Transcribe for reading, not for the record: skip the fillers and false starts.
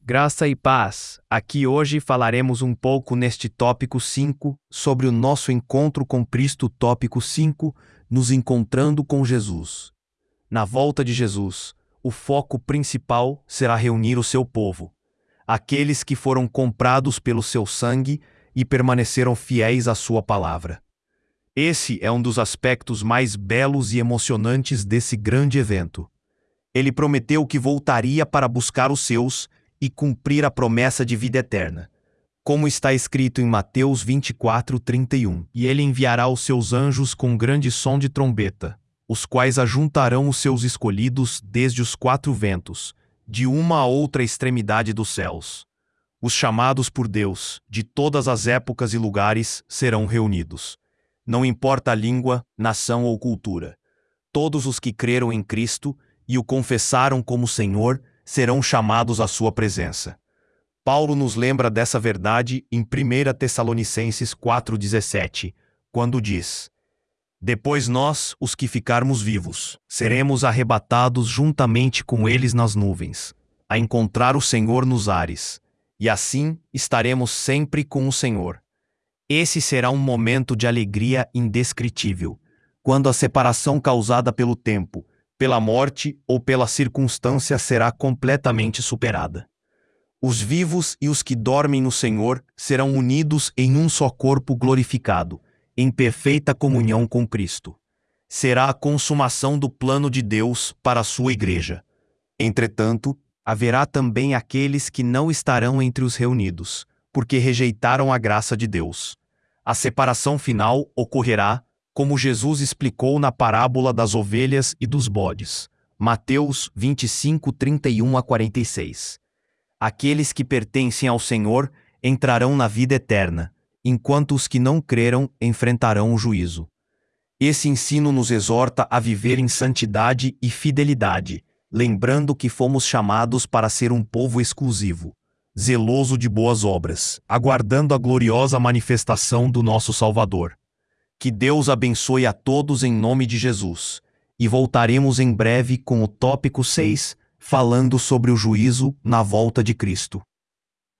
Graça e paz. Aqui hoje falaremos um pouco neste tópico 5 sobre o nosso encontro com Cristo. Tópico 5, nos encontrando com Jesus. Na volta de Jesus, o foco principal será reunir o seu povo, aqueles que foram comprados pelo seu sangue e permaneceram fiéis à sua palavra. Esse é um dos aspectos mais belos e emocionantes desse grande evento. Ele prometeu que voltaria para buscar os seus e cumprir a promessa de vida eterna, como está escrito em Mateus 24:31. E ele enviará os seus anjos com grande som de trombeta, os quais ajuntarão os seus escolhidos desde os quatro ventos, de uma a outra extremidade dos céus. Os chamados por Deus, de todas as épocas e lugares, serão reunidos. Não importa a língua, nação ou cultura. Todos os que creram em Cristo e o confessaram como Senhor serão chamados à sua presença. Paulo nos lembra dessa verdade em 1 Tessalonicenses 4:17, quando diz: Depois nós, os que ficarmos vivos, seremos arrebatados juntamente com eles nas nuvens, a encontrar o Senhor nos ares, e assim estaremos sempre com o Senhor. Esse será um momento de alegria indescritível, quando a separação causada pelo tempo, pela morte ou pela circunstância será completamente superada. Os vivos e os que dormem no Senhor serão unidos em um só corpo glorificado, em perfeita comunhão com Cristo. Será a consumação do plano de Deus para a sua igreja. Entretanto, haverá também aqueles que não estarão entre os reunidos, porque rejeitaram a graça de Deus. A separação final ocorrerá, como Jesus explicou na parábola das ovelhas e dos bodes. Mateus 25:31-46. Aqueles que pertencem ao Senhor entrarão na vida eterna, enquanto os que não creram enfrentarão o juízo. Esse ensino nos exorta a viver em santidade e fidelidade, lembrando que fomos chamados para ser um povo exclusivo, zeloso de boas obras, aguardando a gloriosa manifestação do nosso Salvador. Que Deus abençoe a todos em nome de Jesus, e voltaremos em breve com o tópico 6, falando sobre o juízo na volta de Cristo.